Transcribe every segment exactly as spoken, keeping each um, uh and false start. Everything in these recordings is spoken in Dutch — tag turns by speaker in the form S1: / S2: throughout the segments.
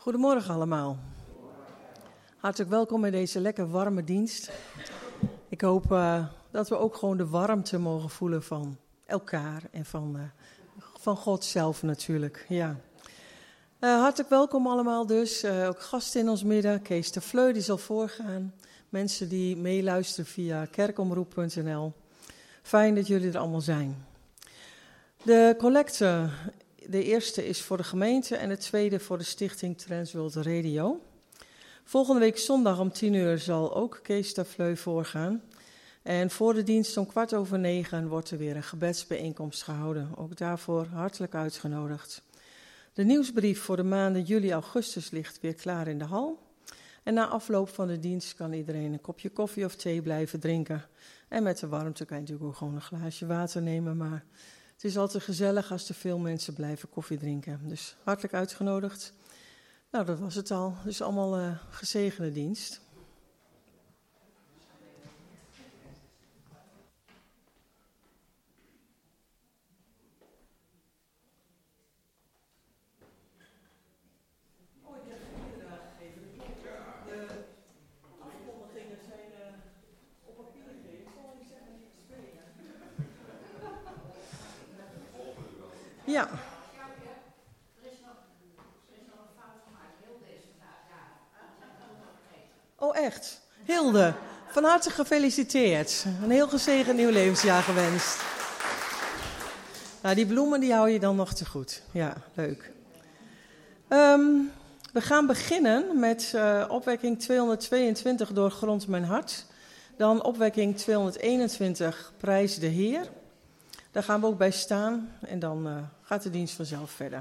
S1: Goedemorgen allemaal. Hartelijk welkom bij deze lekker warme dienst. Ik hoop uh, dat we ook gewoon de warmte mogen voelen van elkaar en van, uh, van God zelf natuurlijk. Ja. Uh, hartelijk welkom allemaal dus. Uh, ook gasten in ons midden. Kees de Fleu die zal voorgaan. Mensen die meeluisteren via kerkomroep punt n l. Fijn dat jullie er allemaal zijn. De collecte, de eerste is voor de gemeente en de tweede voor de stichting Transworld Radio. Volgende week zondag om tien uur zal ook Kees de Fleu voorgaan. En voor de dienst om kwart over negen wordt er weer een gebedsbijeenkomst gehouden. Ook daarvoor hartelijk uitgenodigd. De nieuwsbrief voor de maanden juli-augustus ligt weer klaar in de hal. En na afloop van de dienst kan iedereen een kopje koffie of thee blijven drinken. En met de warmte kan je natuurlijk ook gewoon een glaasje water nemen. Maar het is altijd gezellig als er veel mensen blijven koffie drinken. Dus hartelijk uitgenodigd. Nou, dat was het al. Dus allemaal uh, gezegende dienst. Ja. Er is nog, er is nog een fout gemaakt. Hilde is vandaag jarig. Oh, echt? Hilde, van harte gefeliciteerd. Een heel gezegend nieuw levensjaar gewenst. Nou, die bloemen die hou je dan nog te goed. Ja, leuk. Um, we gaan beginnen met uh, opwekking tweehonderdtweeëntwintig Doorgrond mijn hart. Dan opwekking tweehonderdeenentwintig Prijs de Heer. Daar gaan we ook bij staan en dan uh, gaat de dienst vanzelf verder.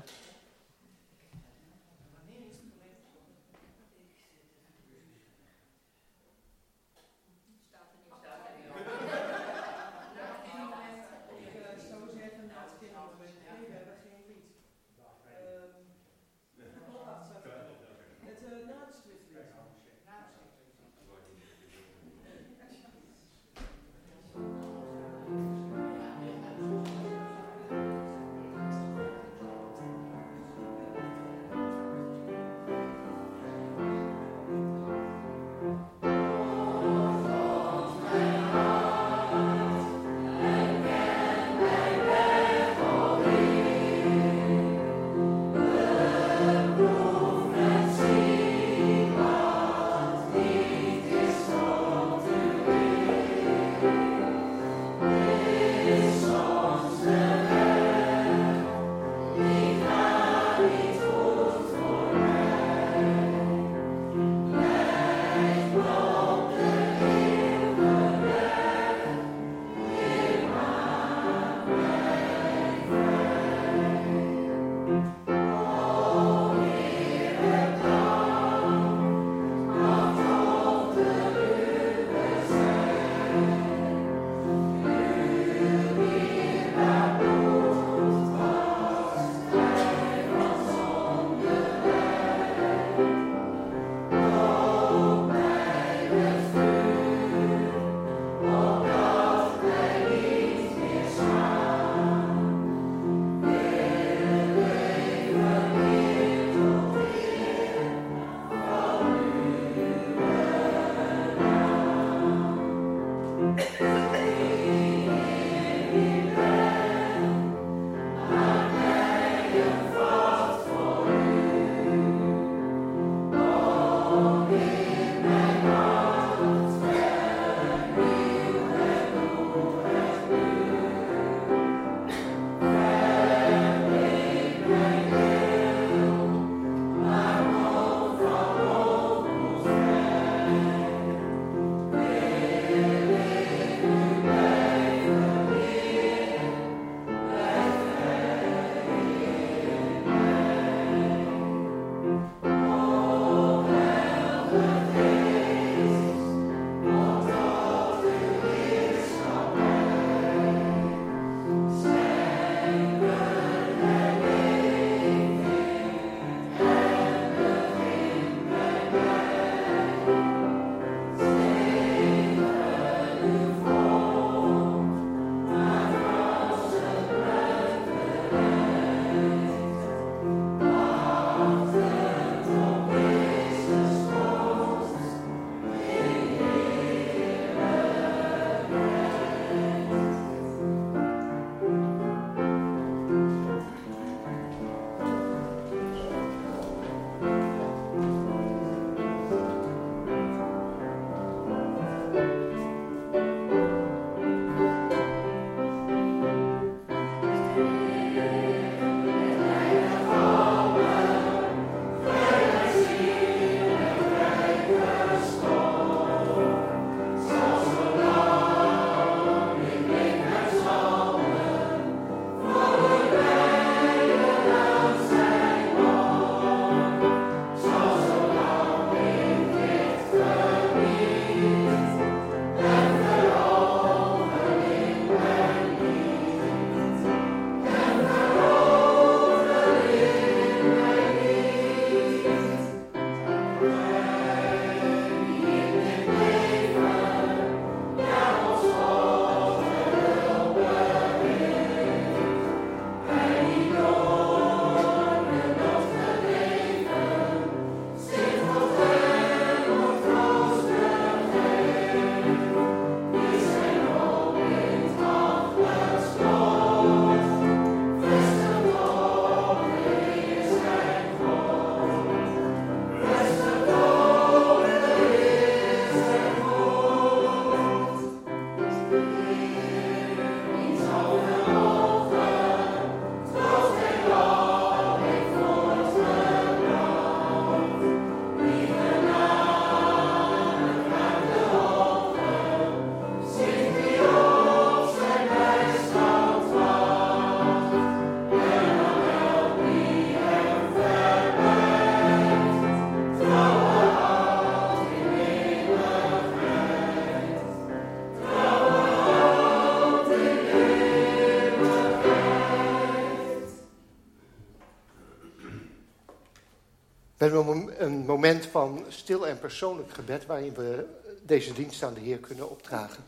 S2: We hebben een moment van stil en persoonlijk gebed waarin we deze dienst aan de Heer kunnen opdragen.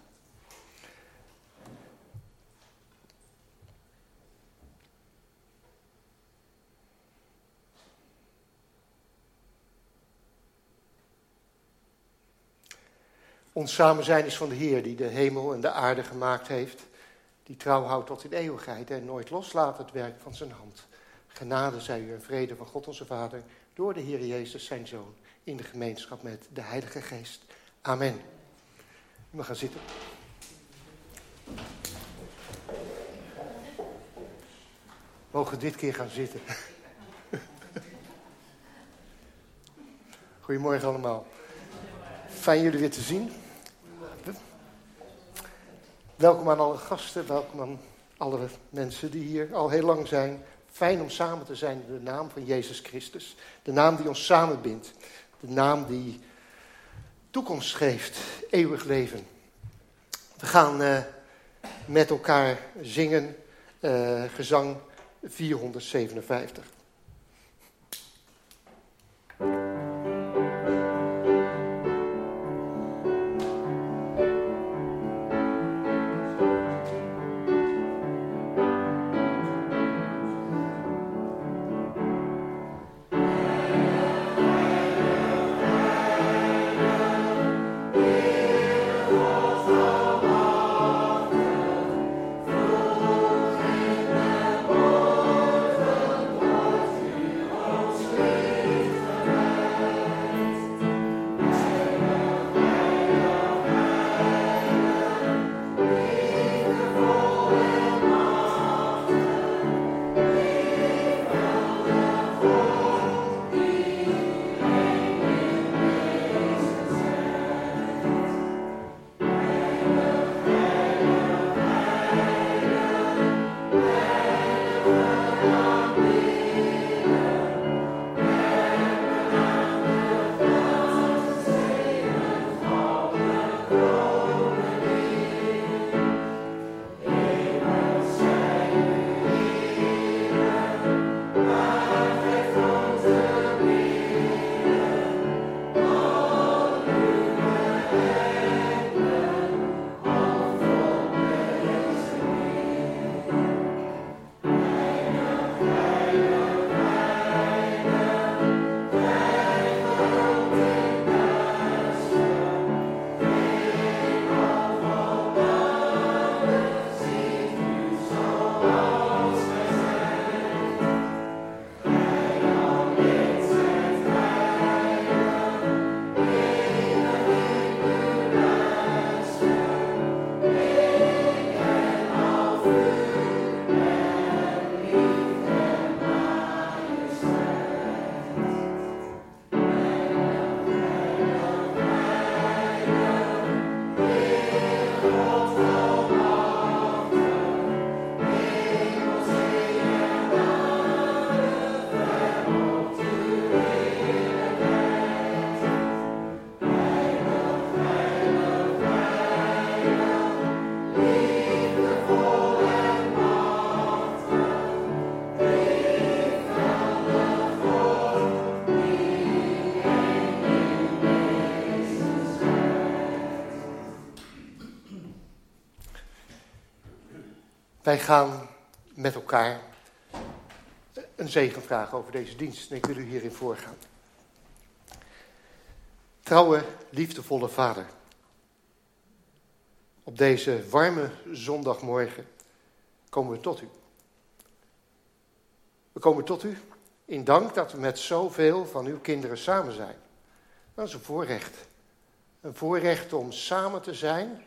S2: Ons samen zijn is van de Heer die de hemel en de aarde gemaakt heeft, die trouw houdt tot in eeuwigheid en nooit loslaat het werk van zijn hand. Genade zij u en vrede van God onze Vader, door de Heer Jezus zijn Zoon, in de gemeenschap met de Heilige Geest. Amen. U mag gaan zitten. We mogen dit keer gaan zitten. Goedemorgen allemaal. Fijn jullie weer te zien. Welkom aan alle gasten, welkom aan alle mensen die hier al heel lang zijn. Fijn om samen te zijn in de naam van Jezus Christus. De naam die ons samenbindt. De naam die toekomst geeft, eeuwig leven. We gaan uh, met elkaar zingen, uh, gezang vierhonderdzevenenvijftig. Wij gaan met elkaar een zegen vragen over deze dienst. En ik wil u hierin voorgaan. Trouwe, liefdevolle Vader. Op deze warme zondagmorgen komen we tot u. We komen tot u in dank dat we met zoveel van uw kinderen samen zijn. Dat is een voorrecht. Een voorrecht om samen te zijn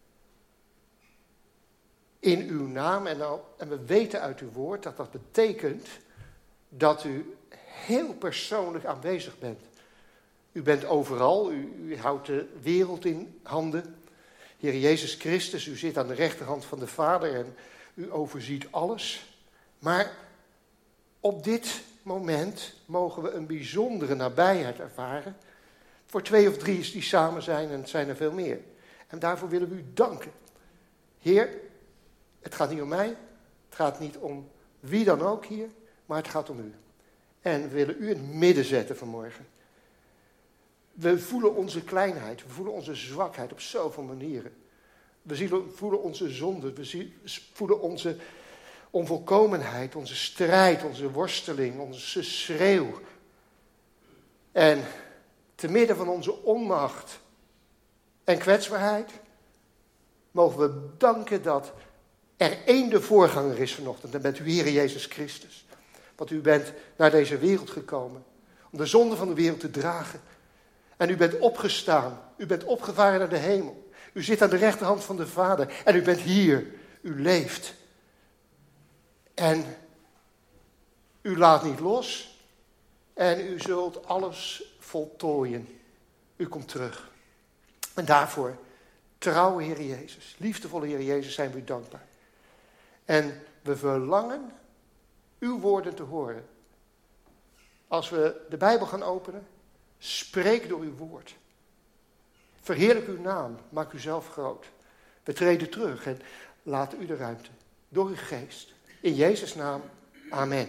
S2: in uw naam. En, al, en we weten uit uw woord dat dat betekent dat u heel persoonlijk aanwezig bent. U bent overal, u, u houdt de wereld in handen. Heer Jezus Christus, u zit aan de rechterhand van de Vader en u overziet alles. Maar op dit moment mogen we een bijzondere nabijheid ervaren. Voor twee of drie is die samen zijn en het zijn er veel meer. En daarvoor willen we u danken. Heer, het gaat niet om mij, het gaat niet om wie dan ook hier, maar het gaat om u. En we willen u in het midden zetten vanmorgen. We voelen onze kleinheid, we voelen onze zwakheid op zoveel manieren. We voelen onze zonde, we voelen onze onvolkomenheid, onze strijd, onze worsteling, onze schreeuw. En te midden van onze onmacht en kwetsbaarheid mogen we danken dat er één de voorganger is vanochtend. En bent u Heer Jezus Christus. Want u bent naar deze wereld gekomen om de zonde van de wereld te dragen. En u bent opgestaan, u bent opgevaren naar de hemel. U zit aan de rechterhand van de Vader en u bent hier, u leeft. En u laat niet los en u zult alles voltooien. U komt terug. En daarvoor, trouwe Heer Jezus, liefdevolle Heer Jezus, zijn we u dankbaar. En we verlangen uw woorden te horen. Als we de Bijbel gaan openen, spreek door uw woord. Verheerlijk uw naam, maak u zelf groot. We treden terug en laat u de ruimte door uw geest. In Jezus' naam, amen.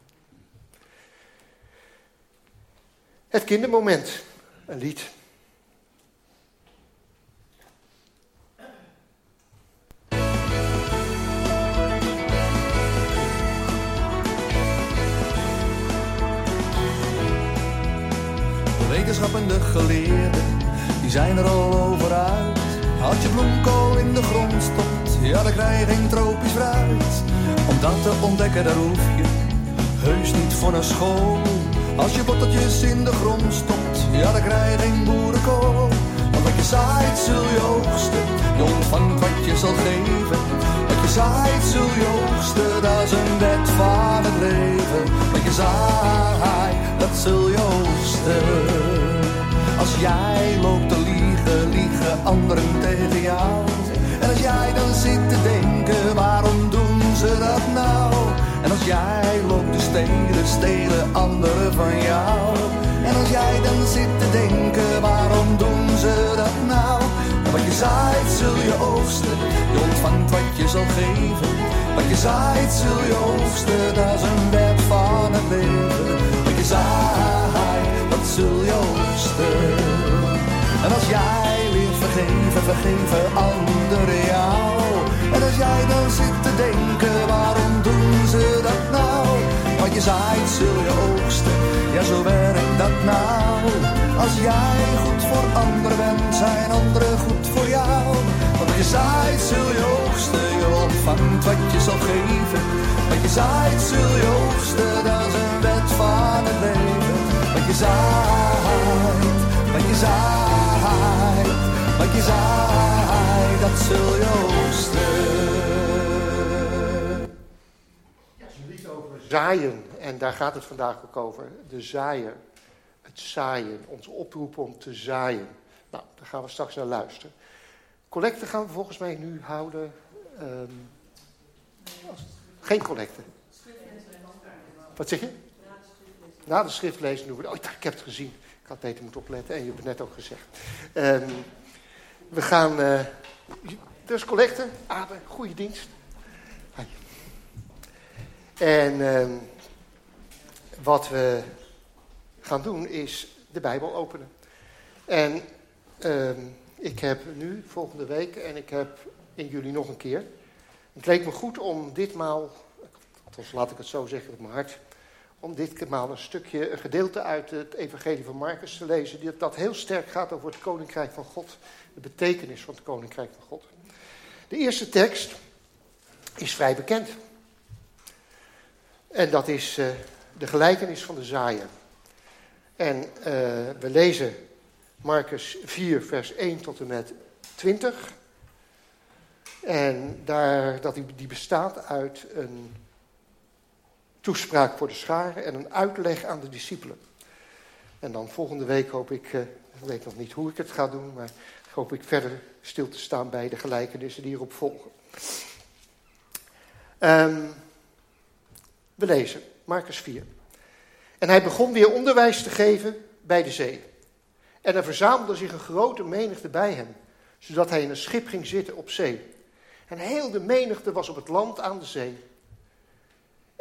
S2: Het kindermoment, een lied.
S3: De wetenschap en de geleerden, die zijn er al over uit. Als je bloemkool in de grond stopt, ja dan krijg je geen tropisch fruit. Om dat te ontdekken, daar hoef je heus niet voor naar school. Als je worteltjes in de grond stopt, ja dan krijg je geen boerenkool. Want wat je zaait zul je oogsten, je ontvangt wat je zal geven. Wat je zaait zul je oogsten, dat is een wet van het leven. Wat je zaait, dat zul je oogsten. Als jij loopt te liegen, liegen anderen tegen jou. En als jij dan zit te denken, waarom doen ze dat nou? En als jij loopt te stelen, stelen anderen van jou. En als jij dan zit te denken, waarom doen ze dat nou? En wat je zaait, zul je oogsten. Je ontvangt wat je zal geven. Wat je zaait, zul je oogsten. Dat is een wet van het leven. Wat je zaait, dat zul je oogsten. En als jij leert vergeven, vergeven anderen jou. En als jij dan zit te denken, waarom doen ze dat nou? Wat je zaait, zul je oogsten. Ja, zo werkt dat nou. Als jij goed voor anderen bent, zijn anderen goed voor jou. Want wat je zaait, zul je oogsten. Je ontvangt wat je zal geven. Wat je zaait, zul je oogsten. Dat is een wet van het leven. Wat je zaait, wat je zaait, wat je zaait, dat zul je oogsten.
S2: Ja, het is een lied over zaaien. En daar gaat het vandaag ook over. De zaaier. Het zaaien. Onze oproep om te zaaien. Nou, daar gaan we straks naar luisteren. Collecte gaan we volgens mij nu houden. Um, geen collecte. Wat zeg je? Na de schriftlezen doen we. Oh, ik heb het gezien. Ik had beter moeten opletten en je hebt het net ook gezegd. Um, we gaan. Uh, dus collecte. Abe, goede dienst. Hi. En um, wat we gaan doen is de Bijbel openen. En um, ik heb nu, volgende week, en ik heb in juli nog een keer. Het leek me goed om ditmaal, althans laat ik het zo zeggen op mijn hart, om ditmaal een stukje, een gedeelte uit het evangelie van Marcus te lezen, dat, dat heel sterk gaat over het Koninkrijk van God, de betekenis van het Koninkrijk van God. De eerste tekst is vrij bekend. En dat is uh, de gelijkenis van de zaaier. En uh, we lezen Marcus vier, vers één tot en met twintig. En daar, dat die, die bestaat uit een toespraak voor de scharen en een uitleg aan de discipelen. En dan volgende week hoop ik, uh, ik weet nog niet hoe ik het ga doen, maar hoop ik verder stil te staan bij de gelijkenissen die hierop volgen. Um, we lezen Marcus vier. En hij begon weer onderwijs te geven bij de zee. En er verzamelde zich een grote menigte bij hem, zodat hij in een schip ging zitten op zee. En heel de menigte was op het land aan de zee.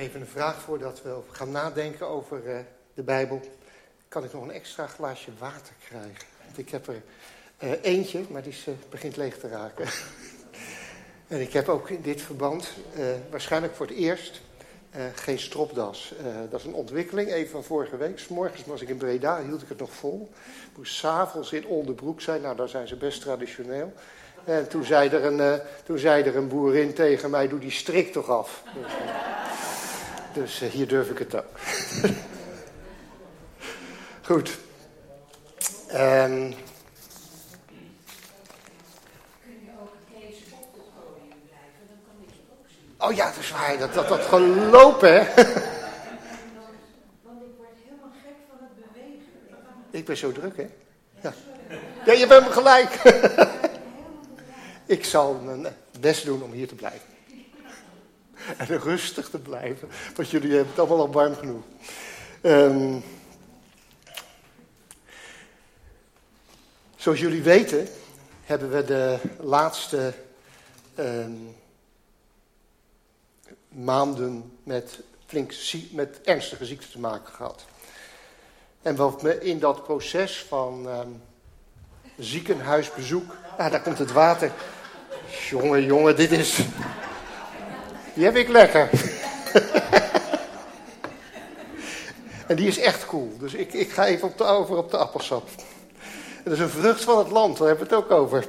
S2: Even een vraag voordat we gaan nadenken over uh, de Bijbel. Kan ik nog een extra glaasje water krijgen? Want ik heb er uh, eentje, maar die is, uh, begint leeg te raken. En ik heb ook in dit verband, uh, waarschijnlijk voor het eerst, uh, geen stropdas. Uh, dat is een ontwikkeling, even van vorige week. 's Morgens was ik in Breda, hield ik het nog vol. Ik moest 's avonds in Oldenbroek zijn, nou daar zijn ze best traditioneel. En toen zei, er een, uh, toen zei er een boerin tegen mij, doe die strik toch af. Dus, uh, dus uh, hier durf ik het ook. Goed. Um, Oh ja, dat is waar. Dat, dat, dat gelopen, hè.
S4: Want ik word helemaal gek van het bewegen.
S2: Ik ben zo druk, hè. Ja, ja je bent me gelijk. Ik zal mijn best doen om hier te blijven. En rustig te blijven. Want jullie hebben het allemaal al warm genoeg. Um, zoals jullie weten, hebben we de laatste... Um, maanden met, flink, met ernstige ziekte te maken gehad. En wat me in dat proces van um, ziekenhuisbezoek... Ah, daar komt het water. Jongen, jongen, dit is... Die heb ik lekker. En die is echt cool. Dus ik, ik ga even op de, over op de appelsap. En dat is een vrucht van het land, daar hebben we het ook over.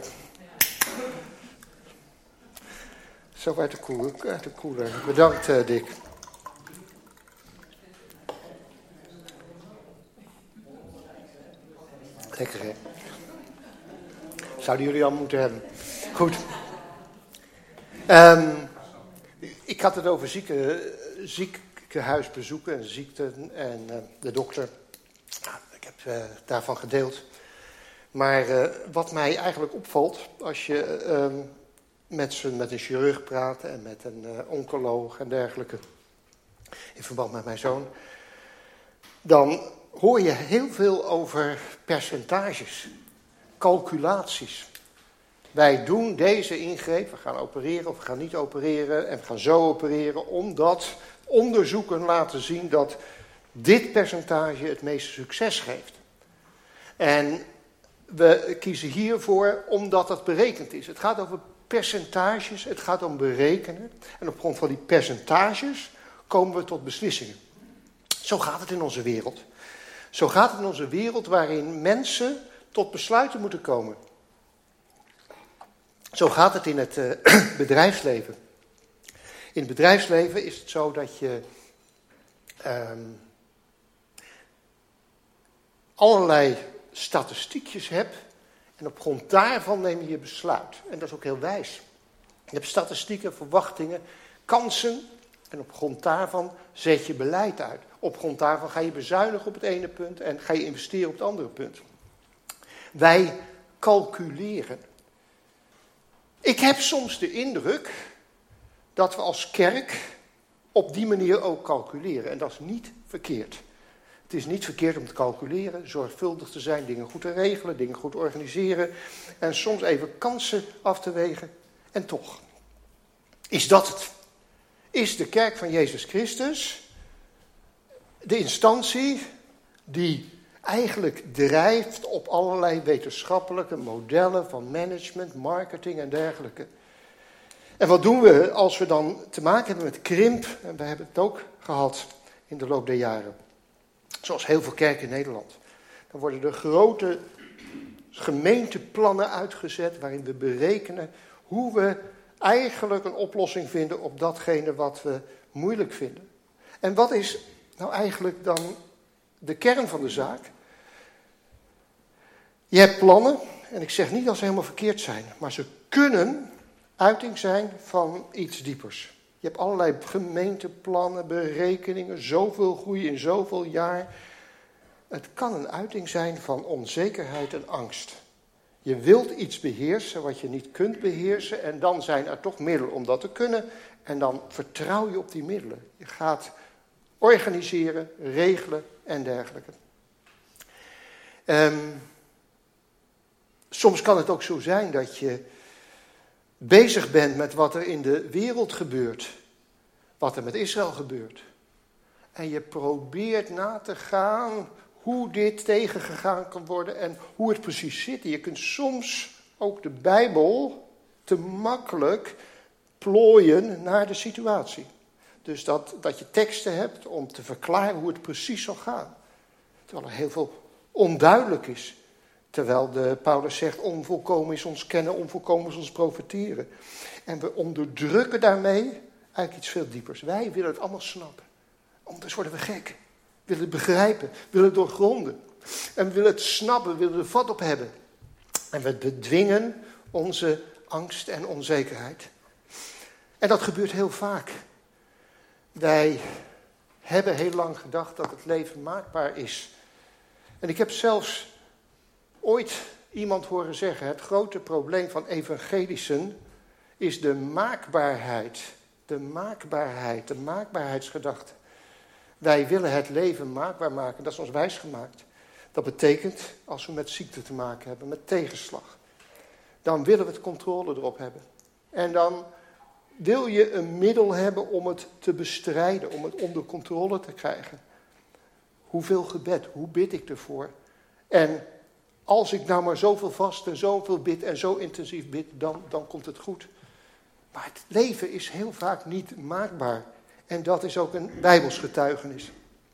S2: Zo uit de koeler. Uit de koeler. Bedankt, uh, Dick. Lekker, hè? Zouden jullie al moeten hebben. Goed. Um, ik had het over zieke, ziekenhuisbezoeken en ziekten en uh, de dokter. Nou, ik heb uh, daarvan gedeeld. Maar uh, wat mij eigenlijk opvalt, als je... Uh, Met, z'n, met een chirurg praten en met een uh, oncoloog en dergelijke. In verband met mijn zoon. Dan hoor je heel veel over percentages. Calculaties. Wij doen deze ingreep, we gaan opereren of we gaan niet opereren. En we gaan zo opereren omdat onderzoeken laten zien dat dit percentage het meeste succes geeft. En we kiezen hiervoor omdat dat berekend is. Het gaat over percentages, het gaat om berekenen. En op grond van die percentages komen we tot beslissingen. Zo gaat het in onze wereld. Zo gaat het in onze wereld waarin mensen tot besluiten moeten komen. Zo gaat het in het uh, bedrijfsleven. In het bedrijfsleven is het zo dat je um, allerlei statistiekjes hebt. En op grond daarvan neem je je besluit. En dat is ook heel wijs. Je hebt statistieken, verwachtingen, kansen. En op grond daarvan zet je beleid uit. Op grond daarvan ga je bezuinigen op het ene punt en ga je investeren op het andere punt. Wij calculeren. Ik heb soms de indruk dat we als kerk op die manier ook calculeren. En dat is niet verkeerd. Het is niet verkeerd om te calculeren, zorgvuldig te zijn, dingen goed te regelen, dingen goed te organiseren. En soms even kansen af te wegen. En toch, is dat het? Is de kerk van Jezus Christus de instantie die eigenlijk drijft op allerlei wetenschappelijke modellen van management, marketing en dergelijke? En wat doen we als we dan te maken hebben met krimp? En we hebben het ook gehad in de loop der jaren. Zoals heel veel kerken in Nederland. Dan worden er grote gemeenteplannen uitgezet waarin we berekenen hoe we eigenlijk een oplossing vinden op datgene wat we moeilijk vinden. En wat is nou eigenlijk dan de kern van de zaak? Je hebt plannen, en ik zeg niet dat ze helemaal verkeerd zijn, maar ze kunnen uiting zijn van iets diepers. Je hebt allerlei gemeenteplannen, berekeningen, zoveel groei in zoveel jaar. Het kan een uiting zijn van onzekerheid en angst. Je wilt iets beheersen wat je niet kunt beheersen en dan zijn er toch middelen om dat te kunnen. En dan vertrouw je op die middelen. Je gaat organiseren, regelen en dergelijke. Um, soms kan het ook zo zijn dat je bezig bent met wat er in de wereld gebeurt. wat er met Israël gebeurt. En je probeert na te gaan hoe dit tegengegaan kan worden en hoe het precies zit. Je kunt soms ook de Bijbel te makkelijk plooien naar de situatie. Dus dat, dat je teksten hebt om te verklaren hoe het precies zal gaan. Terwijl er heel veel onduidelijk is. Terwijl de Paulus zegt, onvolkomen is ons kennen, onvolkomen is ons profeteren. En we onderdrukken daarmee eigenlijk iets veel diepers. Wij willen het allemaal snappen. Anders worden we gek. We willen het begrijpen, we willen het doorgronden. En we willen het snappen, we willen er vat op hebben. En we bedwingen onze angst en onzekerheid. En dat gebeurt heel vaak. Wij hebben heel lang gedacht dat het leven maakbaar is. En ik heb zelfs ooit iemand horen zeggen, het grote probleem van evangelischen is de maakbaarheid. De maakbaarheid, de maakbaarheidsgedachte. Wij willen het leven maakbaar maken, dat is ons wijsgemaakt. Dat betekent, als we met ziekte te maken hebben, met tegenslag, dan willen we het controle erop hebben. En dan wil je een middel hebben om het te bestrijden, om het onder controle te krijgen. Hoeveel gebed, hoe bid ik ervoor? En als ik nou maar zoveel vast en zoveel bid en zo intensief bid, dan, dan komt het goed. Maar het leven is heel vaak niet maakbaar. En dat is ook een Bijbels getuigenis.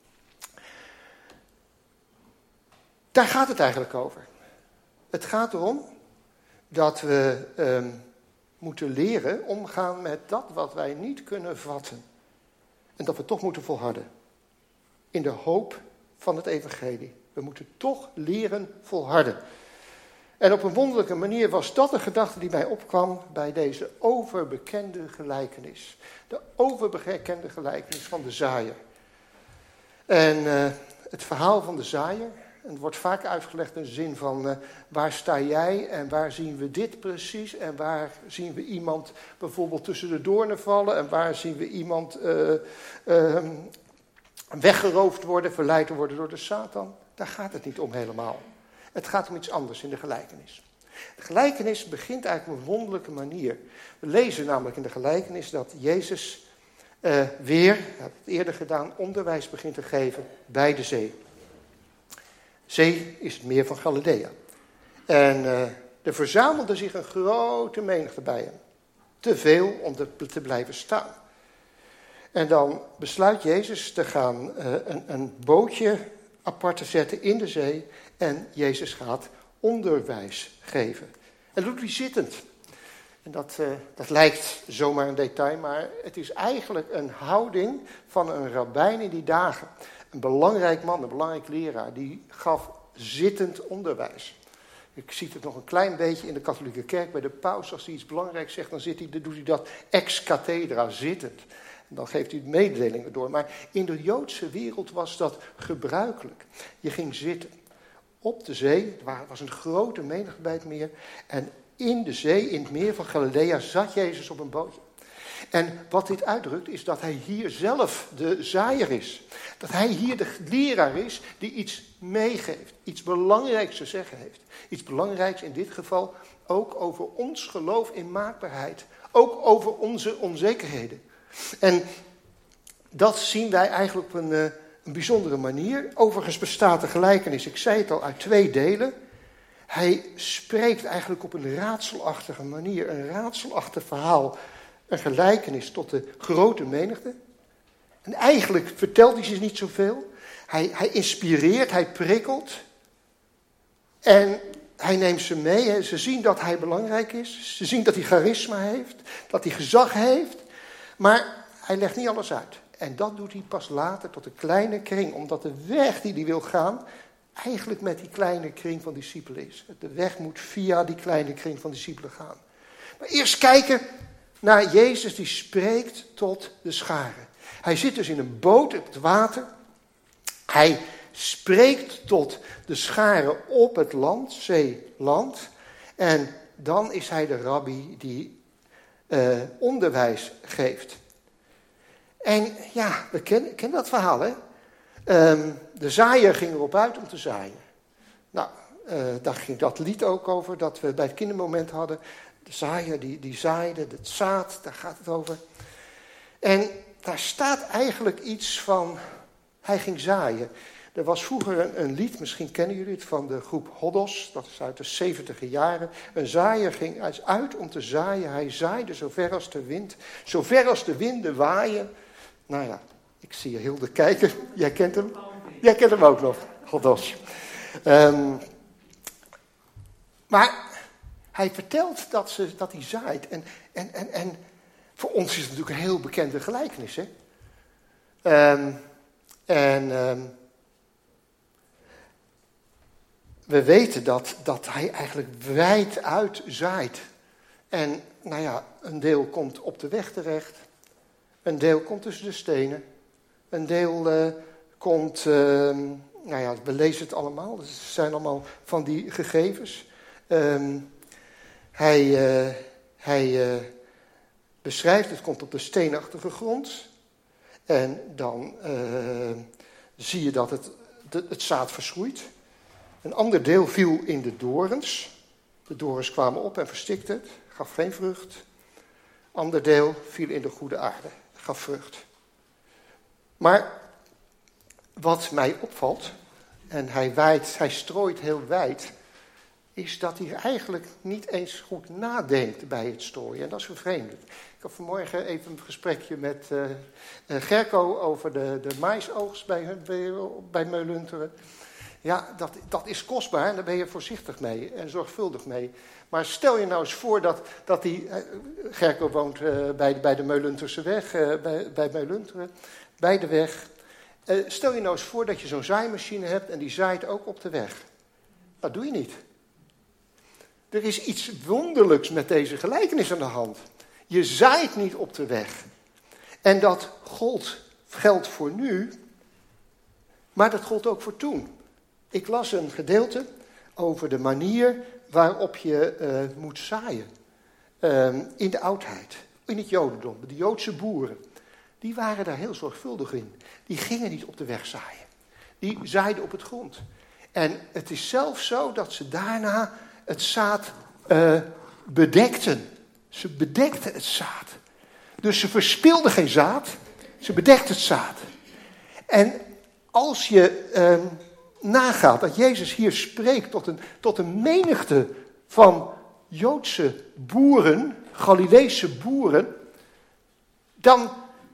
S2: Daar gaat het eigenlijk over. Het gaat erom dat we eh, moeten leren omgaan met dat wat wij niet kunnen vatten. En dat we toch moeten volharden. In de hoop van het evangelie. We moeten toch leren volharden. En op een wonderlijke manier was dat een gedachte die mij opkwam bij deze overbekende gelijkenis. De overbekende gelijkenis van de zaaier. En uh, het verhaal van de zaaier, en het wordt vaak uitgelegd in de zin van uh, waar sta jij en waar zien we dit precies en waar zien we iemand bijvoorbeeld tussen de doornen vallen en waar zien we iemand uh, uh, weggeroofd worden, verleid worden door de Satan. Daar gaat het niet om helemaal. Het gaat om iets anders in de gelijkenis. De gelijkenis begint eigenlijk op een wonderlijke manier. We lezen namelijk in de gelijkenis dat Jezus uh, weer, hij heeft het eerder gedaan, onderwijs begint te geven bij de zee. Zee is het meer van Galilea. En uh, er verzamelde zich een grote menigte bij hem. Te veel om te, te blijven staan. En dan besluit Jezus te gaan uh, een, een bootje apart te zetten in de zee. En Jezus gaat onderwijs geven. En dat doet hij zittend. En dat, uh, dat lijkt zomaar een detail, maar het is eigenlijk een houding van een rabbijn in die dagen. Een belangrijk man, een belangrijk leraar, die gaf zittend onderwijs. Ik zie het nog een klein beetje in de katholieke kerk bij de paus. Als hij iets belangrijks zegt, dan, zit hij, dan doet hij dat ex cathedra, zittend. En dan geeft hij mededelingen door. Maar in de Joodse wereld was dat gebruikelijk. Je ging zitten op de zee, er was een grote menigte bij het meer. En in de zee, in het meer van Galilea, zat Jezus op een bootje. En wat dit uitdrukt is dat hij hier zelf de zaaier is. Dat hij hier de leraar is die iets meegeeft. Iets belangrijks te zeggen heeft. Iets belangrijks in dit geval ook over ons geloof in maakbaarheid. Ook over onze onzekerheden. En dat zien wij eigenlijk op een, een bijzondere manier. Overigens bestaat de gelijkenis, ik zei het al, uit twee delen. Hij spreekt eigenlijk op een raadselachtige manier. Een raadselachtig verhaal. Een gelijkenis tot de grote menigte. En eigenlijk vertelt hij ze niet zoveel. Hij, hij inspireert, hij prikkelt. En hij neemt ze mee. Ze zien dat hij belangrijk is. Ze zien dat hij charisma heeft. Dat hij gezag heeft. Maar hij legt niet alles uit. En dat doet hij pas later tot een kleine kring. Omdat de weg die hij wil gaan eigenlijk met die kleine kring van discipelen is. De weg moet via die kleine kring van discipelen gaan. Maar eerst kijken naar Jezus die spreekt tot de scharen. Hij zit dus in een boot op het water. Hij spreekt tot de scharen op het land, zeeland. En dan is hij de rabbi die uh, onderwijs geeft. En ja, we kennen, kennen dat verhaal, hè? Um, de zaaier ging erop uit om te zaaien. Nou, uh, daar ging dat lied ook over, dat we bij het kindermoment hadden. De zaaier die, die zaaide, het zaad, daar gaat het over. En daar staat eigenlijk iets van, hij ging zaaien. Er was vroeger een, een lied, misschien kennen jullie het, van de groep Hoddos. Dat is uit de zeventiger jaren. Een zaaier ging uit om te zaaien. Hij zaaide zo ver als de wind. Zo ver als de winden waaien. Nou ja, ik zie je Hilde kijken. Jij kent hem? Jij kent hem ook nog, Hoddos. Um, maar hij vertelt dat, ze, dat hij zaait. En, en, en, en voor ons is het natuurlijk een heel bekende gelijkenis. Hè? Um, en... Um, We weten dat, dat hij eigenlijk wijd uit zaait. En nou ja, een deel komt op de weg terecht. Een deel komt tussen de stenen. Een deel uh, komt, uh, nou ja, we lezen het allemaal. Het zijn allemaal van die gegevens. Um, hij uh, hij uh, beschrijft, het komt op de steenachtige grond. En dan uh, zie je dat het, de, het zaad verschroeit. Een ander deel viel in de dorens. De dorens kwamen op en verstikten het, gaf geen vrucht. Ander deel viel in de goede aarde, gaf vrucht. Maar wat mij opvalt, en hij waait, hij strooit heel wijd, is dat hij eigenlijk niet eens goed nadenkt bij het strooien. En dat is vervreemdend. Ik had vanmorgen even een gesprekje met uh, uh, Gerco over de, de maisoogst bij, bij, bij Meulunteren. Ja, dat, dat is kostbaar en daar ben je voorzichtig mee en zorgvuldig mee. Maar stel je nou eens voor dat, dat die... Uh, Gerco woont uh, bij, bij de Meulunterse weg, uh, bij, bij Meulunteren, bij de weg. Uh, stel je nou eens voor dat je zo'n zaaimachine hebt en die zaait ook op de weg. Dat doe je niet. Er is iets wonderlijks met deze gelijkenis aan de hand. Je zaait niet op de weg. En dat gold, geldt voor nu, maar dat gold ook voor toen. Ik las een gedeelte over de manier waarop je uh, moet zaaien. Uh, in de oudheid, in het jodendom. De Joodse boeren, die waren daar heel zorgvuldig in. Die gingen niet op de weg zaaien. Die zaaiden op het grond. En het is zelfs zo dat ze daarna het zaad uh, bedekten. Ze bedekten het zaad. Dus ze verspilden geen zaad, ze bedekten het zaad. En als je uh, nagaat dat Jezus hier spreekt tot een, tot een menigte van Joodse boeren, Galileese boeren, dan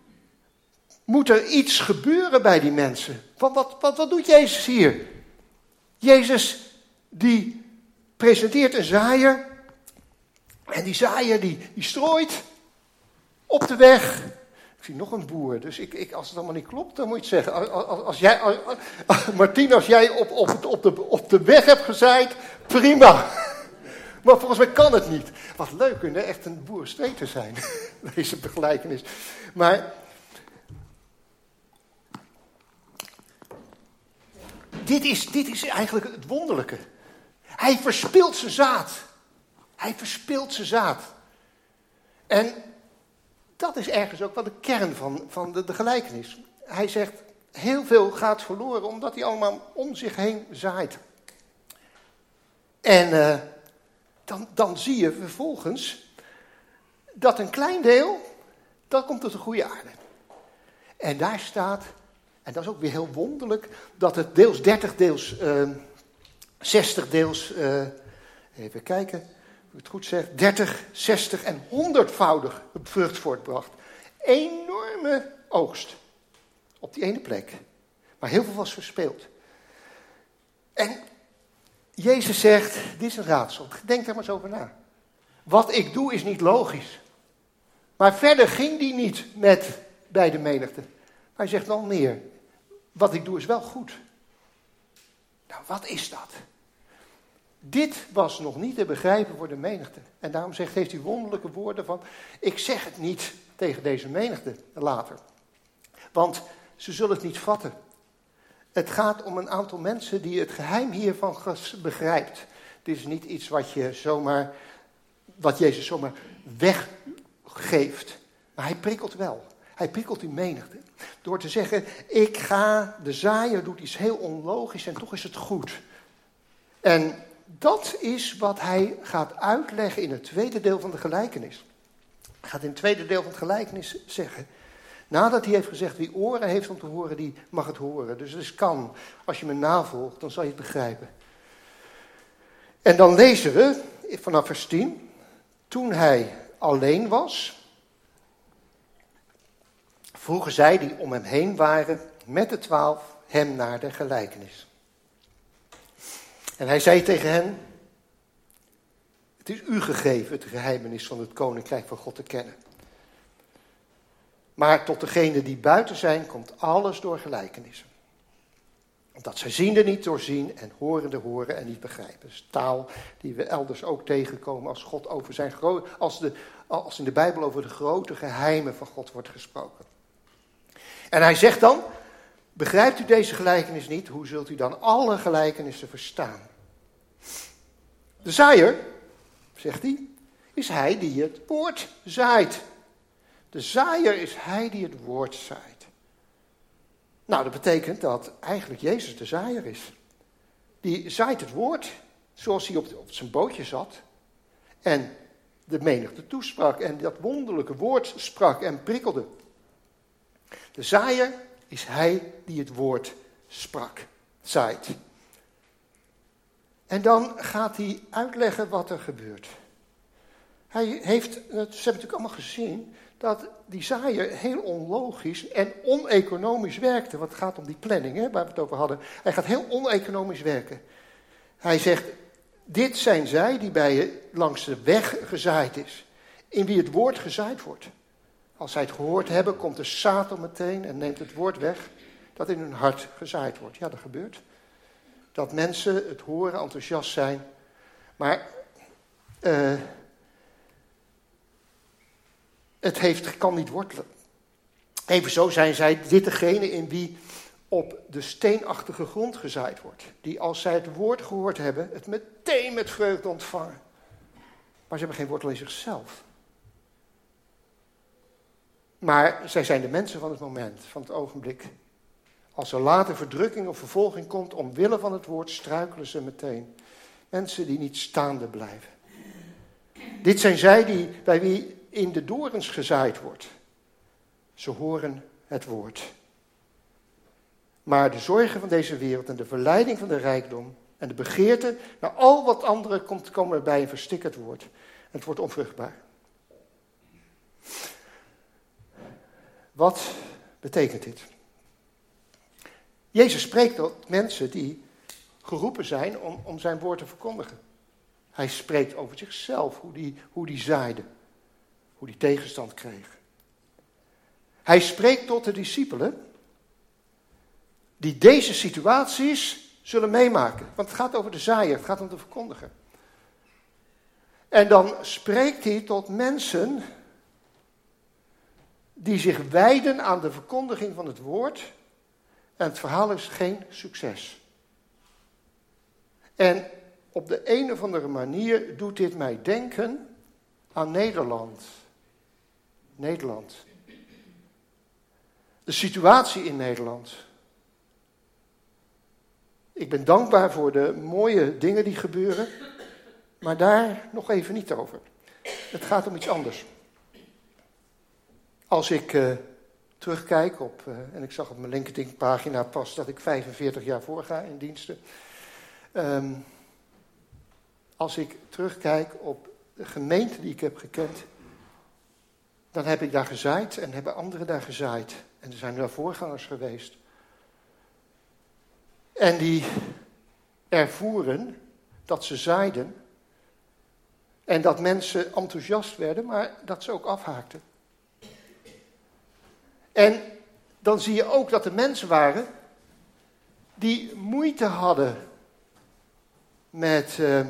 S2: moet er iets gebeuren bij die mensen. Want wat, wat, wat doet Jezus hier? Jezus die presenteert een zaaier. En die zaaier die, die strooit op de weg. Ik zie nog een boer, dus ik, ik, als het allemaal niet klopt, dan moet je het zeggen. Als, als, als jij, als, als, Martien, als jij op, op, op, de, op de weg hebt gezaaid, prima. Maar volgens mij kan het niet. Wat leuk, kunnen echt een boerenstreek te zijn, deze begelijkenis. Maar dit is, dit is eigenlijk het wonderlijke. Hij verspilt zijn zaad. Hij verspilt zijn zaad. En dat is ergens ook wel de kern van, van de, de gelijkenis. Hij zegt, heel veel gaat verloren omdat hij allemaal om zich heen zaait. En uh, dan, dan zie je vervolgens dat een klein deel, dat komt tot de goede aarde. En daar staat, en dat is ook weer heel wonderlijk, dat het deels dertig, deels uh, zestig, deels, uh, even kijken, hoe ik het goed zeg, dertig, zestig en honderdvoudig vrucht voortbracht. Enorme oogst op die ene plek. Maar heel veel was verspeeld. En Jezus zegt, dit is een raadsel, denk daar maar eens over na. Wat ik doe is niet logisch. Maar verder ging die niet met bij de menigte. Maar hij zegt nog meer, wat ik doe is wel goed. Nou, wat is dat? Dit was nog niet te begrijpen voor de menigte. En daarom zegt, heeft hij wonderlijke woorden van, ik zeg het niet tegen deze menigte later. Want ze zullen het niet vatten. Het gaat om een aantal mensen die het geheim hiervan begrijpt. Dit is niet iets wat je zomaar, wat Jezus zomaar weggeeft. Maar hij prikkelt wel. Hij prikkelt die menigte. Door te zeggen, ik ga, de zaaier doet iets heel onlogisch en toch is het goed. En dat is wat hij gaat uitleggen in het tweede deel van de gelijkenis. Hij gaat in het tweede deel van de gelijkenis zeggen Nadat hij heeft gezegd, wie oren heeft om te horen, die mag het horen. Dus het kan, als je me navolgt, dan zal je het begrijpen. En dan lezen we, vanaf vers tien, toen hij alleen was, vroegen zij die om hem heen waren, met de twaalf, hem naar de gelijkenis. En hij zei tegen hen, het is u gegeven het geheimenis van het koninkrijk van God te kennen. Maar tot degenen die buiten zijn, komt alles door gelijkenissen. Omdat zij ziende niet doorzien en horende horen en niet begrijpen. Dat is taal die we elders ook tegenkomen als God over zijn gro- als, de, als in de Bijbel over de grote geheimen van God wordt gesproken. En hij zegt dan, begrijpt u deze gelijkenis niet, hoe zult u dan alle gelijkenissen verstaan? De zaaier, zegt hij, is hij die het woord zaait. De zaaier is hij die het woord zaait. Nou, dat betekent dat eigenlijk Jezus de zaaier is. Die zaait het woord, zoals hij op, op zijn bootje zat. En de menigte toesprak en dat wonderlijke woord sprak en prikkelde. De zaaier is hij die het woord sprak, zaait. En dan gaat hij uitleggen wat er gebeurt. Hij heeft, ze hebben natuurlijk allemaal gezien, dat die zaaier heel onlogisch en oneconomisch werkte. Want het gaat om die planning, hè, waar we het over hadden. Hij gaat heel oneconomisch werken. Hij zegt, dit zijn zij die bij je langs de weg gezaaid is. In wie het woord gezaaid wordt. Als zij het gehoord hebben, komt de Satan meteen en neemt het woord weg dat in hun hart gezaaid wordt. Ja, dat gebeurt. Dat mensen het horen, enthousiast zijn. Maar uh, het heeft, kan niet wortelen. Evenzo zijn zij dit degene in wie op de steenachtige grond gezaaid wordt. Die als zij het woord gehoord hebben, het meteen met vreugde ontvangen. Maar ze hebben geen wortel in zichzelf. Maar zij zijn de mensen van het moment, van het ogenblik. Als er later verdrukking of vervolging komt omwille van het woord, struikelen ze meteen. Mensen die niet staande blijven. Dit zijn zij die, bij wie in de dorens gezaaid wordt. Ze horen het woord. Maar de zorgen van deze wereld en de verleiding van de rijkdom en de begeerte naar al wat anderen komt, komen erbij en verstikken het woord. En het wordt onvruchtbaar. Wat betekent dit? Jezus spreekt tot mensen die geroepen zijn om, om zijn woord te verkondigen. Hij spreekt over zichzelf, hoe die, hoe die zaaide, hoe die tegenstand kreeg. Hij spreekt tot de discipelen die deze situaties zullen meemaken. Want het gaat over de zaaier, het gaat om de verkondiger. En dan spreekt hij tot mensen die zich wijden aan de verkondiging van het woord. En het verhaal is geen succes. En op de een of andere manier doet dit mij denken aan Nederland. Nederland. De situatie in Nederland. Ik ben dankbaar voor de mooie dingen die gebeuren, maar daar nog even niet over. Het gaat om iets anders. Als ik uh, terugkijk op, uh, en ik zag op mijn LinkedIn-pagina pas dat ik vijfenveertig jaar voorga in diensten. Um, als ik terugkijk op de gemeente die ik heb gekend, dan heb ik daar gezaaid en hebben anderen daar gezaaid. En er zijn daar voorgangers geweest. En die ervoeren dat ze zaaiden en dat mensen enthousiast werden, maar dat ze ook afhaakten. En dan zie je ook dat er mensen waren die moeite hadden met... Uh,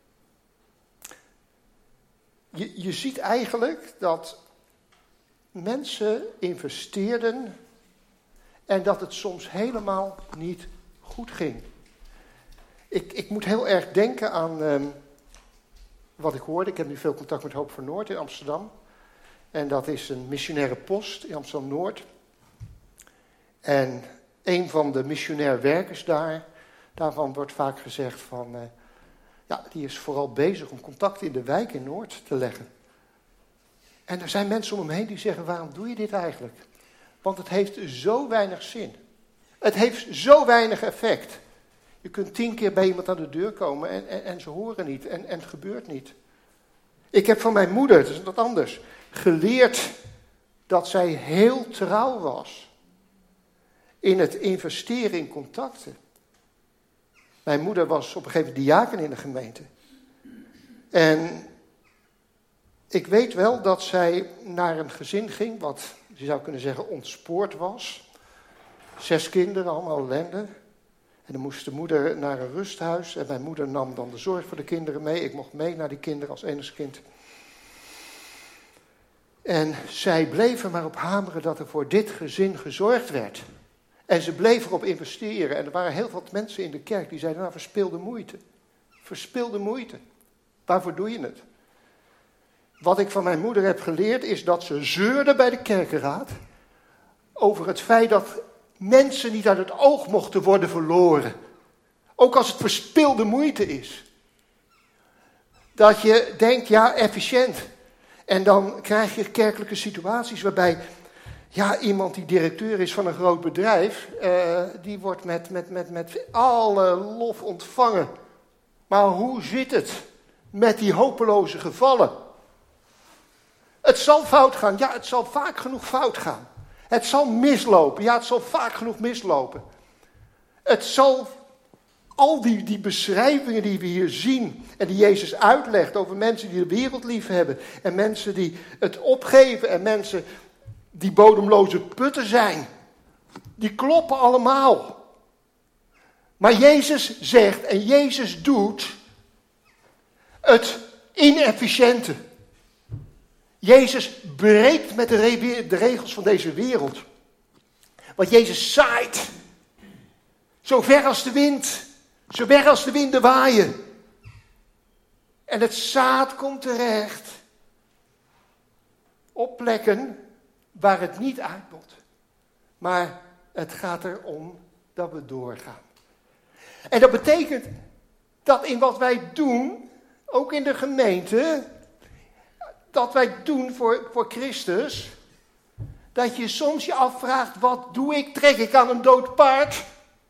S2: je, je ziet eigenlijk dat mensen investeerden en dat het soms helemaal niet goed ging. Ik, ik moet heel erg denken aan um, wat ik hoorde. Ik heb nu veel contact met Hoop voor Noord in Amsterdam. En dat is een missionaire post in Amsterdam-Noord. En een van de missionair werkers daar, daarvan wordt vaak gezegd van... Uh, ja, die is vooral bezig om contacten in de wijk in Noord te leggen. En er zijn mensen om hem heen die zeggen, waarom doe je dit eigenlijk? Want het heeft zo weinig zin. Het heeft zo weinig effect. Je kunt tien keer bij iemand aan de deur komen en, en, en ze horen niet en, en het gebeurt niet. Ik heb van mijn moeder, dat is wat anders, geleerd dat zij heel trouw was in het investeren in contacten. Mijn moeder was op een gegeven moment diaken in de gemeente. En ik weet wel dat zij naar een gezin ging, wat je zou kunnen zeggen ontspoord was. Zes kinderen, allemaal ellende. En dan moest de moeder naar een rusthuis. En mijn moeder nam dan de zorg voor de kinderen mee. Ik mocht mee naar die kinderen als enigst kind. En zij bleven maar op hameren dat er voor dit gezin gezorgd werd. En ze bleven erop investeren. En er waren heel veel mensen in de kerk die zeiden, nou, verspilde moeite. Verspilde moeite. Waarvoor doe je het? Wat ik van mijn moeder heb geleerd is dat ze zeurde bij de kerkenraad over het feit dat mensen niet uit het oog mochten worden verloren. Ook als het verspilde moeite is. Dat je denkt, ja, efficiënt. En dan krijg je kerkelijke situaties waarbij, ja, iemand die directeur is van een groot bedrijf, uh, die wordt met, met, met, met alle lof ontvangen. Maar hoe zit het met die hopeloze gevallen? Het zal fout gaan. Ja, het zal vaak genoeg fout gaan. Het zal mislopen. Ja, het zal vaak genoeg mislopen. Het zal, al die, die beschrijvingen die we hier zien en die Jezus uitlegt over mensen die de wereld lief hebben en mensen die het opgeven en mensen die bodemloze putten zijn, die kloppen allemaal. Maar Jezus zegt en Jezus doet het inefficiënte. Jezus breekt met de, re- de regels van deze wereld. Want Jezus zaait. Zo ver als de wind. Zo ver als de winden waaien. En het zaad komt terecht. Op plekken waar het niet uitbot. Maar het gaat erom dat we doorgaan. En dat betekent dat in wat wij doen, ook in de gemeente, dat wij doen voor, voor Christus, dat je soms je afvraagt, wat doe ik? Trek ik aan een dood paard?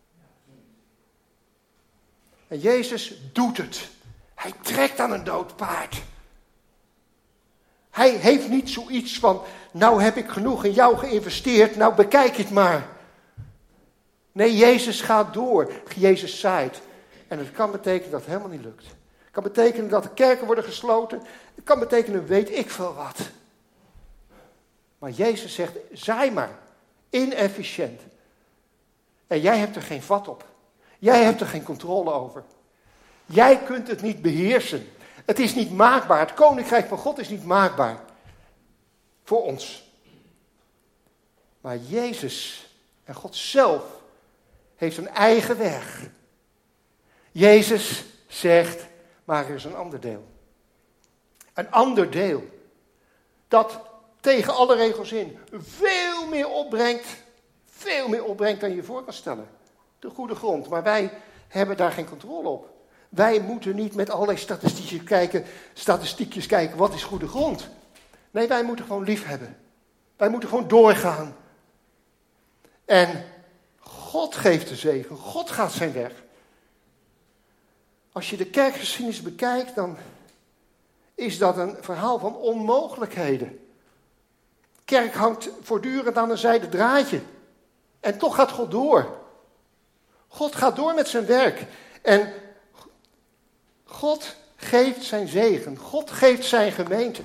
S2: En Jezus doet het. Hij trekt aan een dood paard. Hij heeft niet zoiets van, nou heb ik genoeg in jou geïnvesteerd, nou bekijk het maar. Nee, Jezus gaat door. Jezus zaait. En het kan betekenen dat het helemaal niet lukt. Het kan betekenen dat de kerken worden gesloten. Het kan betekenen, weet ik veel wat. Maar Jezus zegt, zaai maar. Inefficiënt. En jij hebt er geen vat op. Jij hebt er geen controle over. Jij kunt het niet beheersen. Het is niet maakbaar. Het koninkrijk van God is niet maakbaar. Voor ons. Maar Jezus en God zelf heeft een eigen weg. Jezus zegt, maar er is een ander deel. Een ander deel. Dat tegen alle regels in veel meer opbrengt. Veel meer opbrengt dan je je voor kan stellen. De goede grond. Maar wij hebben daar geen controle op. Wij moeten niet met allerlei statistiekjes kijken, statistiekjes kijken, wat is goede grond? Nee, wij moeten gewoon lief hebben. Wij moeten gewoon doorgaan. En God geeft de zegen. God gaat zijn weg. Als je de kerkgeschiedenis bekijkt, dan is dat een verhaal van onmogelijkheden. Kerk hangt voortdurend aan een zijden draadje. En toch gaat God door. God gaat door met zijn werk. En God geeft zijn zegen. God geeft zijn gemeente.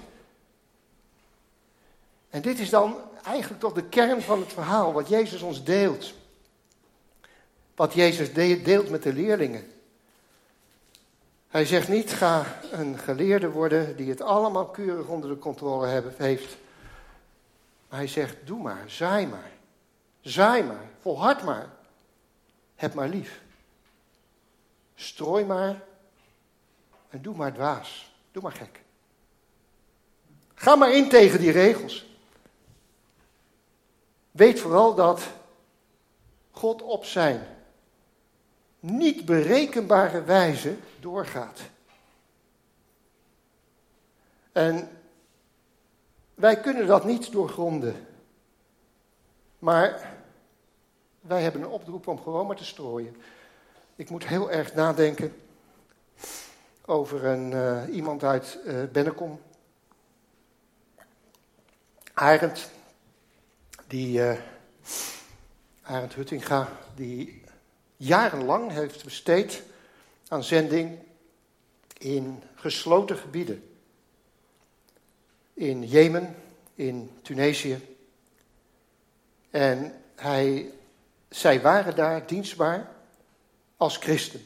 S2: En dit is dan eigenlijk toch de kern van het verhaal, wat Jezus ons deelt. Wat Jezus deelt met de leerlingen. Hij zegt niet, ga een geleerde worden die het allemaal keurig onder de controle hebben, heeft. Maar hij zegt, doe maar, zaai maar. Zaai maar, volhard maar. Heb maar lief. Strooi maar en doe maar dwaas. Doe maar gek. Ga maar in tegen die regels. Weet vooral dat God op zijn niet berekenbare wijze doorgaat. En wij kunnen dat niet doorgronden. Maar wij hebben een oproep om gewoon maar te strooien. Ik moet heel erg nadenken over een, uh, iemand uit uh, Bennekom. Arend, die, uh, Arend Huttinga, die jarenlang heeft besteed aan zending in gesloten gebieden. In Jemen, in Tunesië. En hij, zij waren daar dienstbaar als christen.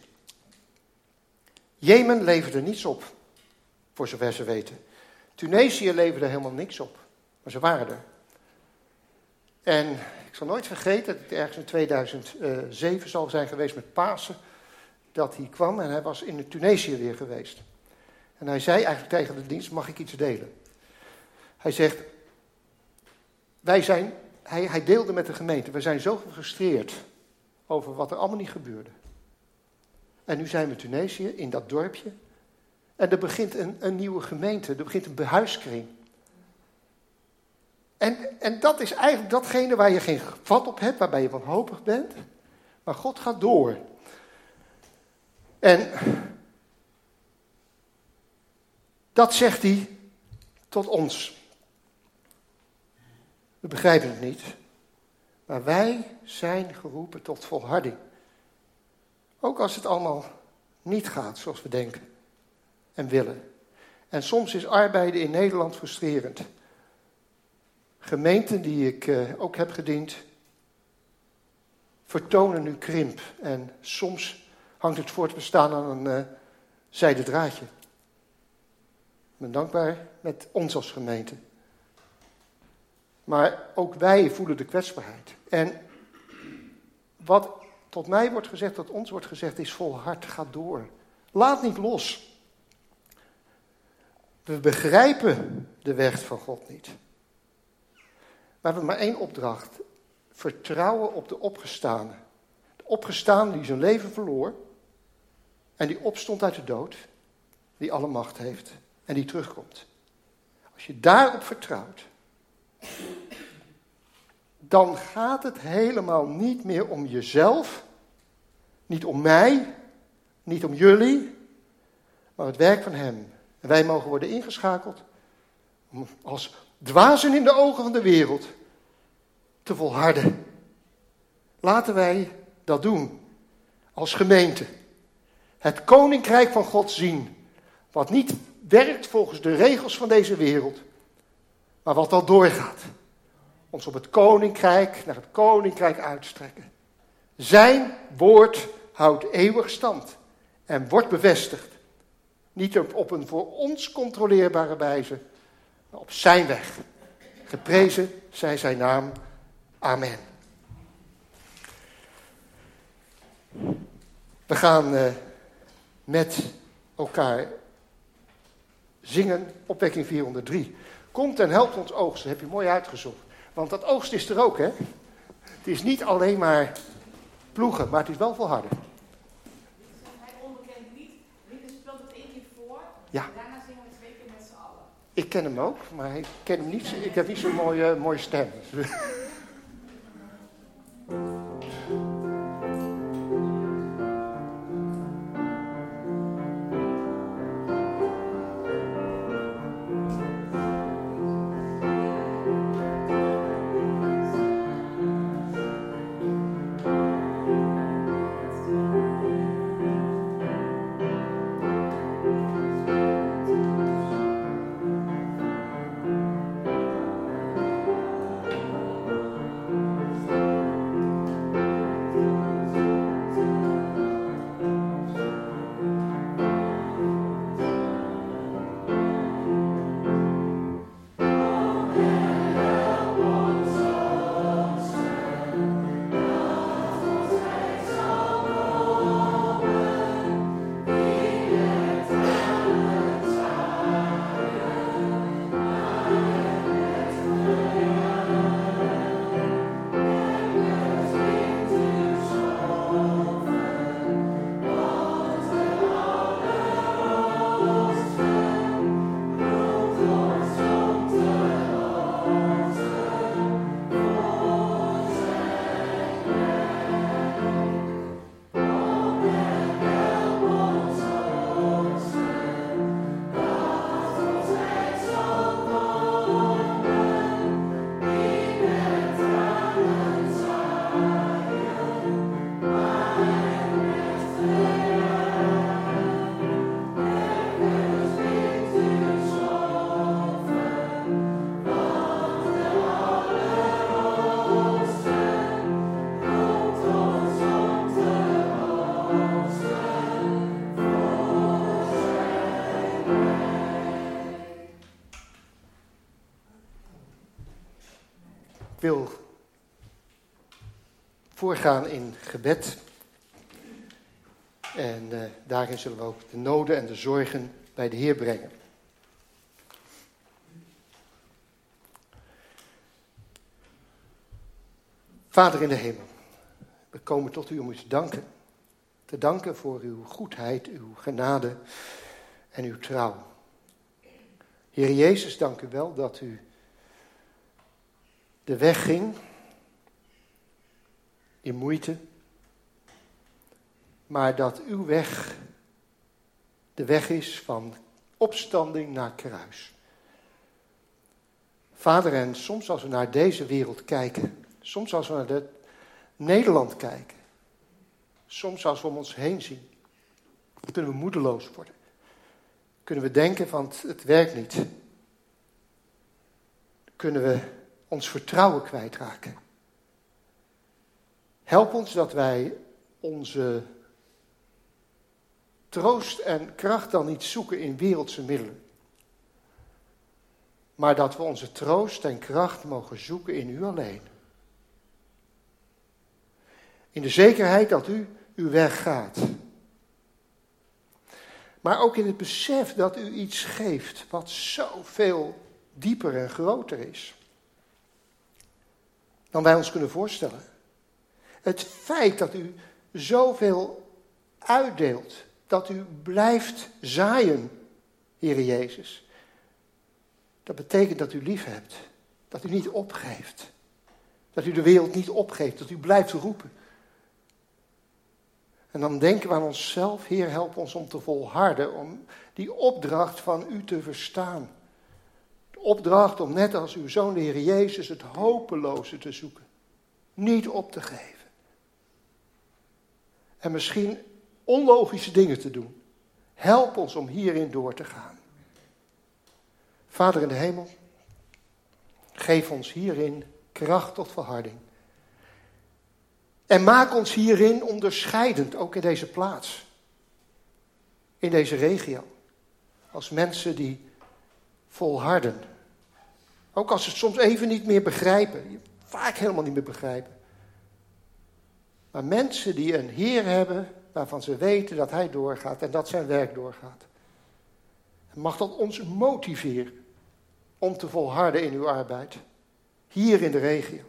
S2: Jemen leverde niets op, voor zover ze weten. Tunesië leverde helemaal niks op, maar ze waren er. En ik zal nooit vergeten dat het ergens in tweeduizend zeven zal zijn geweest met Pasen, dat hij kwam en hij was in Tunesië weer geweest. En hij zei eigenlijk tegen de dienst, mag ik iets delen? Hij zegt, wij zijn, hij, hij deelde met de gemeente, we zijn zo gefrustreerd over wat er allemaal niet gebeurde. En nu zijn we in Tunesië, in dat dorpje. En er begint een, een nieuwe gemeente, er begint een behuiskring. En, en dat is eigenlijk datgene waar je geen vat op hebt, waarbij je wanhopig bent. Maar God gaat door. En dat zegt hij tot ons. We begrijpen het niet. Maar wij zijn geroepen tot volharding. Ook als het allemaal niet gaat zoals we denken en willen. En soms is arbeiden in Nederland frustrerend. Gemeenten die ik uh, ook heb gediend, vertonen nu krimp. En soms hangt het voortbestaan aan een uh, zijden draadje. Ik ben dankbaar met ons als gemeente. Maar ook wij voelen de kwetsbaarheid. En wat tot mij wordt gezegd, tot ons wordt gezegd, is volhard, ga door. Laat niet los. We begrijpen de weg van God niet. We hebben maar één opdracht. Vertrouwen op de opgestane. De opgestane die zijn leven verloor. En die opstond uit de dood. Die alle macht heeft. En die terugkomt. Als je daarop vertrouwt. Dan gaat het helemaal niet meer om jezelf. Niet om mij. Niet om jullie. Maar het werk van hem. En wij mogen worden ingeschakeld. Om als dwazen in de ogen van de wereld te volharden. Laten wij dat doen. Als gemeente. Het koninkrijk van God zien. Wat niet werkt volgens de regels van deze wereld. Maar wat al doorgaat. Ons op het koninkrijk, naar het koninkrijk uitstrekken. Zijn woord houdt eeuwig stand. En wordt bevestigd. Niet op een voor ons controleerbare wijze. Maar op zijn weg. Geprezen zij zijn naam. Amen. We gaan uh, met elkaar zingen, opwekking vierhonderddrie. Komt en helpt ons oogsten, dat heb je mooi uitgezocht. Want dat oogst is er ook, hè. Het is niet alleen maar ploegen, maar het is wel volharden.
S4: Hij onbekend lied, Rinus speelt het één keer voor.
S2: Ja.
S4: En daarna zingen we twee keer met z'n allen.
S2: Ik ken hem ook, maar ik, ken hem niet, ik heb niet zo'n mooie, mooie stem.
S5: Thank
S2: Ik wil voorgaan in gebed. En uh, daarin zullen we ook de noden en de zorgen bij de Heer brengen. Vader in de hemel, we komen tot u om u te danken. Te danken voor uw goedheid, uw genade en uw trouw. Heer Jezus, dank u wel dat u de weg ging in moeite, maar dat uw weg de weg is van opstanding naar kruis. Vader, en soms als we naar deze wereld kijken, soms als we naar de Nederland kijken, soms als we om ons heen zien, kunnen we moedeloos worden. Kunnen we denken van het, het werkt niet. Kunnen we ons vertrouwen kwijtraken. Help ons dat wij onze troost en kracht dan niet zoeken in wereldse middelen. Maar dat we onze troost en kracht mogen zoeken in u alleen. In de zekerheid dat u uw weg gaat. Maar ook in het besef dat u iets geeft wat zoveel dieper en groter is dan wij ons kunnen voorstellen. Het feit dat u zoveel uitdeelt, dat u blijft zaaien, Heere Jezus. Dat betekent dat u lief hebt, dat u niet opgeeft, dat u de wereld niet opgeeft, dat u blijft roepen. En dan denken we aan onszelf, Heer, help ons om te volharden, om die opdracht van u te verstaan. De opdracht om net als uw Zoon, de Heer Jezus, het hopeloze te zoeken. Niet op te geven. En misschien onlogische dingen te doen. Help ons om hierin door te gaan. Vader in de hemel, geef ons hierin kracht tot volharding. En maak ons hierin onderscheidend, ook in deze plaats. In deze regio. Als mensen die volharden. Ook als ze het soms even niet meer begrijpen. Vaak helemaal niet meer begrijpen. Maar mensen die een Heer hebben waarvan ze weten dat Hij doorgaat en dat zijn werk doorgaat. En mag dat ons motiveren om te volharden in uw arbeid. Hier in de regio.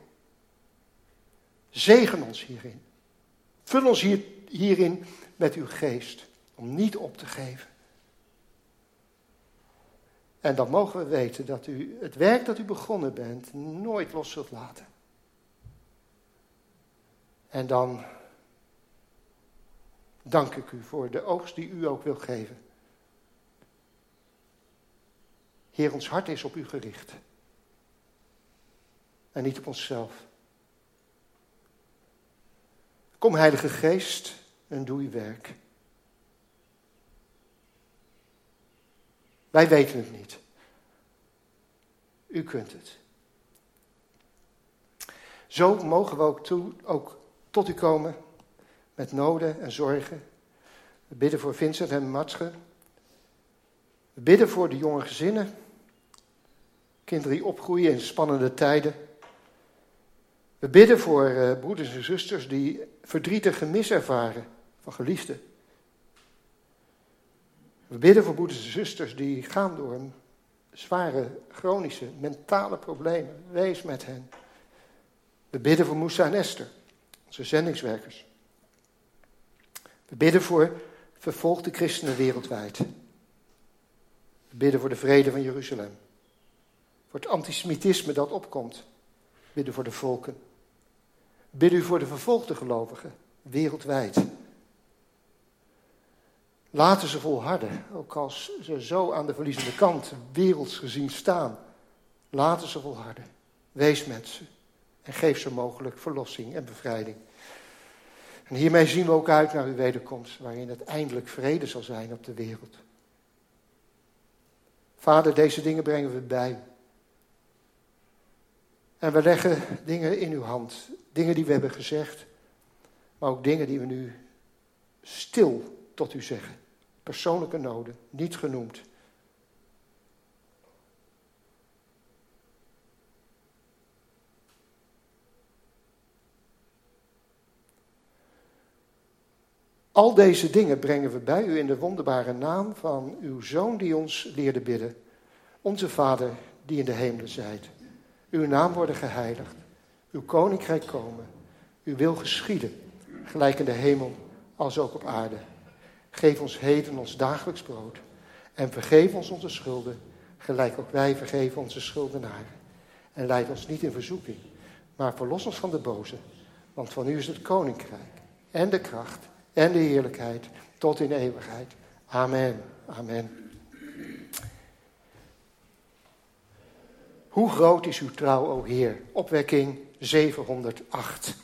S2: Zegen ons hierin. Vul ons hier, hierin met uw geest. Om niet op te geven. En dan mogen we weten dat u het werk dat u begonnen bent nooit los zult laten. En dan dank ik u voor de oogst die u ook wil geven. Heer, ons hart is op u gericht. En niet op onszelf. Kom, Heilige Geest, en doe uw werk. Wij weten het niet. U kunt het. Zo mogen we ook, toe, ook tot u komen met noden en zorgen. We bidden voor Vincent en Matsche. We bidden voor de jonge gezinnen. Kinderen die opgroeien in spannende tijden. We bidden voor uh, broeders en zusters die verdrietig gemis ervaren van geliefden. We bidden voor broeders en zusters die gaan door een zware, chronische, mentale problemen. Wees met hen. We bidden voor Moussa en Esther, onze zendingswerkers. We bidden voor vervolgde christenen wereldwijd. We bidden voor de vrede van Jeruzalem. Voor het antisemitisme dat opkomt. We bidden voor de volken. We bidden u voor de vervolgde gelovigen, wereldwijd. Laten ze volharden, ook als ze zo aan de verliezende kant, werelds gezien, staan. Laten ze volharden. Wees met ze en geef ze mogelijk verlossing en bevrijding. En hiermee zien we ook uit naar uw wederkomst, waarin het eindelijk vrede zal zijn op de wereld. Vader, deze dingen brengen we bij. En we leggen dingen in uw hand, dingen die we hebben gezegd, maar ook dingen die we nu stil tot u zeggen. Persoonlijke noden, niet genoemd. Al deze dingen brengen we bij u in de wonderbare naam van uw Zoon die ons leerde bidden. Onze Vader die in de hemelen zijt. Uw naam worden geheiligd. Uw koninkrijk komen. Uw wil geschieden, gelijk in de hemel als ook op aarde. Geef ons heden ons dagelijks brood. En vergeef ons onze schulden, gelijk ook wij vergeven onze schuldenaren. En leid ons niet in verzoeking, maar verlos ons van de boze. Want van u is het koninkrijk en de kracht en de heerlijkheid tot in eeuwigheid. Amen. Amen. Hoe groot is uw trouw, o Heer? Opwekking zevenhonderdacht.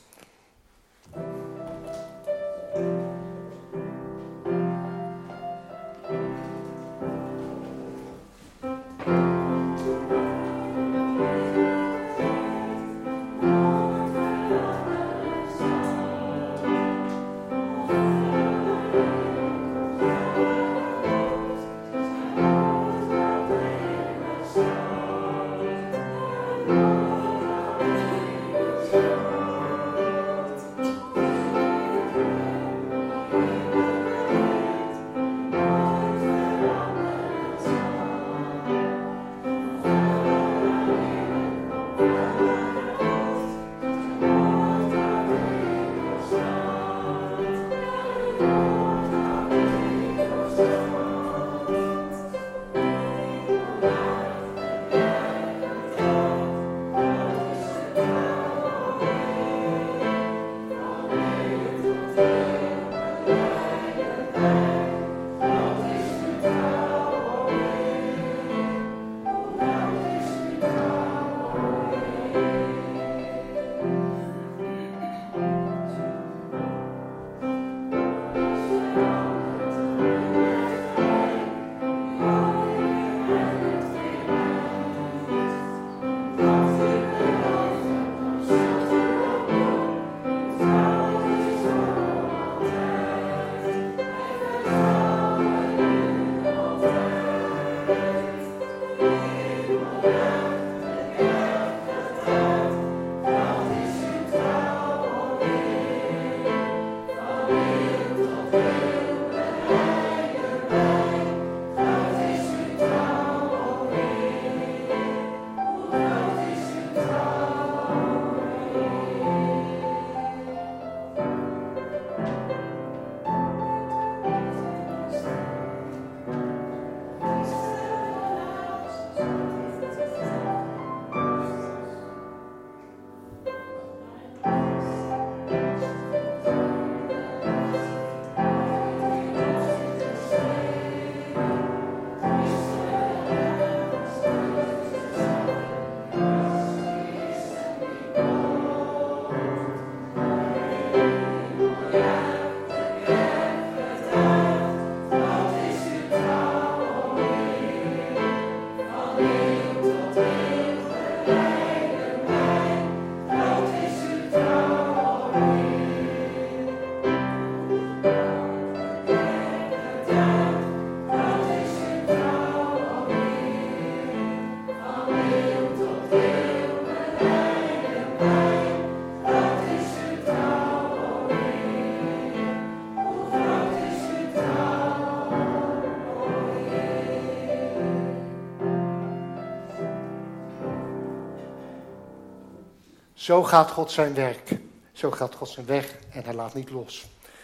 S2: Zo gaat God zijn werk. Zo gaat God zijn weg en hij laat niet los.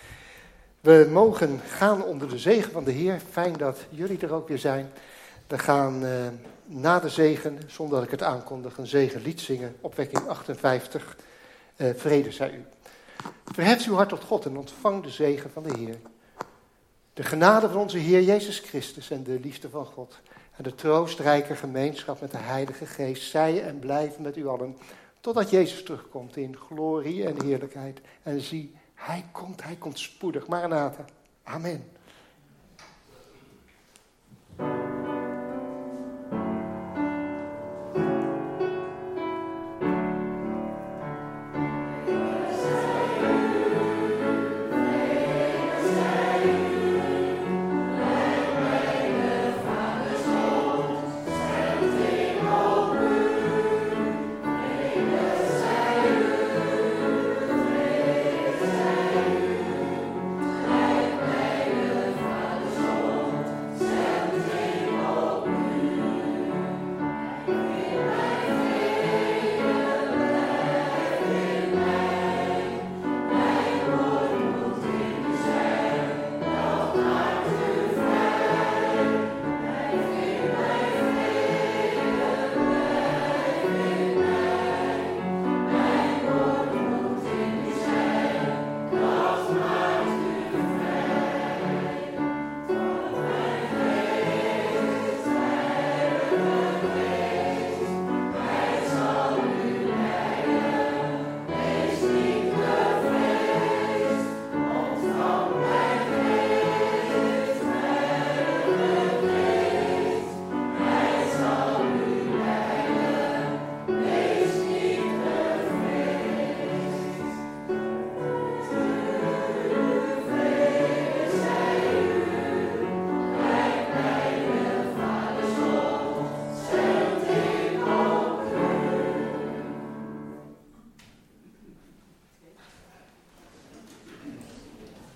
S2: We mogen gaan onder de zegen van de Heer. Fijn dat jullie er ook weer zijn. We gaan uh, na de zegen, zonder dat ik het aankondig, een zegenlied zingen. Opwekking achtenvijftig. Uh, vrede zij u. Verheft uw hart tot God en ontvang de zegen van de Heer. De genade van onze Heer Jezus Christus en de liefde van God. En de troostrijke gemeenschap met de Heilige Geest. Zij en blijven met u allen. Totdat Jezus terugkomt in glorie en heerlijkheid. En zie, hij komt, hij komt spoedig. Maranatha. Amen.